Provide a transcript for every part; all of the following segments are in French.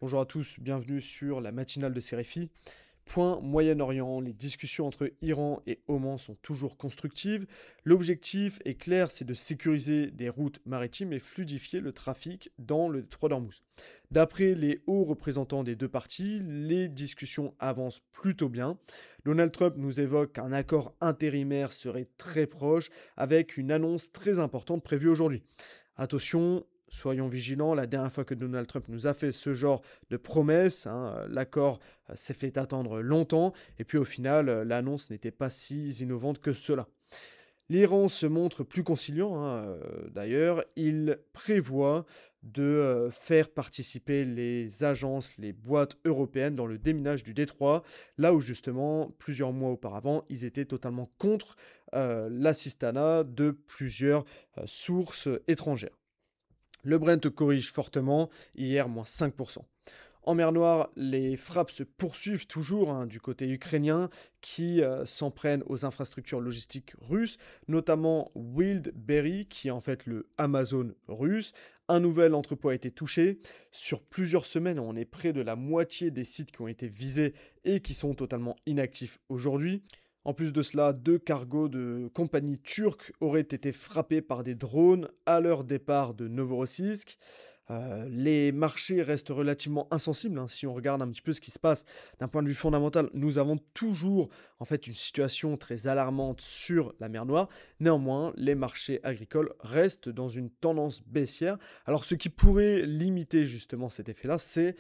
Bonjour à tous, bienvenue sur la matinale de Séréfi. Point Moyen-Orient, les discussions entre Iran et Oman sont toujours constructives. L'objectif est clair, c'est de sécuriser des routes maritimes et fluidifier le trafic dans le détroit d'Ormuz. D'après les hauts représentants des deux parties, les discussions avancent plutôt bien. Donald Trump nous évoque qu'un accord intérimaire serait très proche, avec une annonce très importante prévue aujourd'hui. Attention, soyons vigilants, la dernière fois que Donald Trump nous a fait ce genre de promesses, l'accord s'est fait attendre longtemps, et puis au final, l'annonce n'était pas si innovante que cela. L'Iran se montre plus conciliant, d'ailleurs, il prévoit de faire participer les agences, les boîtes européennes dans le déminage du détroit, là où justement, plusieurs mois auparavant, ils étaient totalement contre l'assistanat de plusieurs sources étrangères. Le Brent corrige fortement, hier moins 5%. En mer Noire, les frappes se poursuivent toujours du côté ukrainien qui s'en prennent aux infrastructures logistiques russes, notamment Wildberry qui est en fait le Amazon russe. Un nouvel entrepôt a été touché. Sur plusieurs semaines, on est près de la moitié des sites qui ont été visés et qui sont totalement inactifs aujourd'hui. En plus de cela, deux cargos de compagnies turques auraient été frappés par des drones à leur départ de Novorossiysk. Les marchés restent relativement insensibles, si on regarde un petit peu ce qui se passe d'un point de vue fondamental. Nous avons toujours en fait une situation très alarmante sur la mer Noire. Néanmoins, les marchés agricoles restent dans une tendance baissière. Alors ce qui pourrait limiter justement cet effet-là, c'est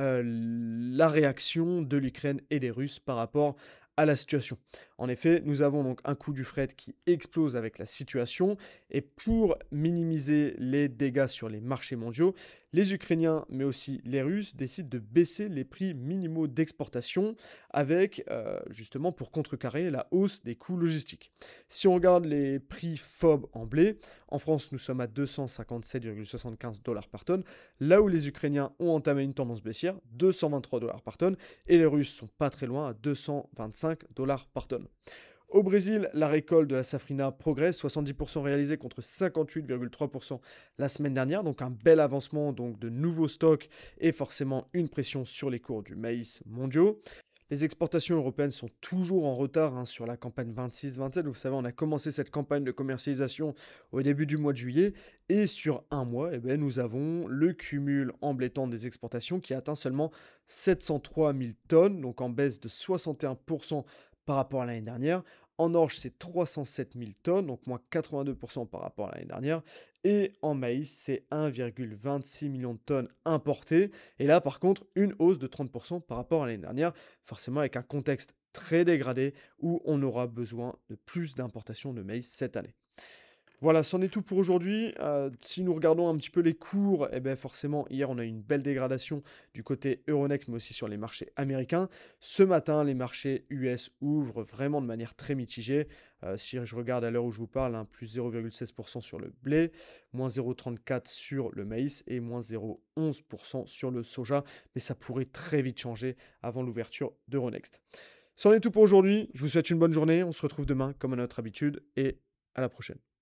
la réaction de l'Ukraine et des Russes par rapport à la situation. En effet, nous avons donc un coût du fret qui explose avec la situation et pour minimiser les dégâts sur les marchés mondiaux, les Ukrainiens mais aussi les Russes décident de baisser les prix minimaux d'exportation avec justement pour contrecarrer la hausse des coûts logistiques. Si on regarde les prix FOB en blé, en France nous sommes à 257,75 dollars par tonne, là où les Ukrainiens ont entamé une tendance baissière, 223 dollars par tonne, et les Russes sont pas très loin à 225 dollars par tonne. Au Brésil, la récolte de la safrina progresse, 70% réalisée contre 58,3% la semaine dernière, donc un bel avancement donc de nouveaux stocks et forcément une pression sur les cours du maïs mondiaux. Les exportations européennes sont toujours en retard sur la campagne 26-27. Vous savez, on a commencé cette campagne de commercialisation au début du mois de juillet. Et sur un mois, nous avons le cumul embêtant des exportations qui atteint seulement 703 000 tonnes, donc en baisse de 61% par rapport à l'année dernière. En orge, c'est 307 000 tonnes, donc moins 82% par rapport à l'année dernière. Et en maïs, c'est 1,26 million de tonnes importées. Et là, par contre, une hausse de 30% par rapport à l'année dernière, forcément avec un contexte très dégradé où on aura besoin de plus d'importations de maïs cette année. Voilà, c'en est tout pour aujourd'hui. Si nous regardons un petit peu les cours, forcément, hier, on a eu une belle dégradation du côté Euronext, mais aussi sur les marchés américains. Ce matin, les marchés US ouvrent vraiment de manière très mitigée. Si je regarde à l'heure où je vous parle, plus 0,16% sur le blé, moins 0,34% sur le maïs et moins 0,11% sur le soja. Mais ça pourrait très vite changer avant l'ouverture d'Euronext. C'en est tout pour aujourd'hui. Je vous souhaite une bonne journée. On se retrouve demain, comme à notre habitude, et à la prochaine.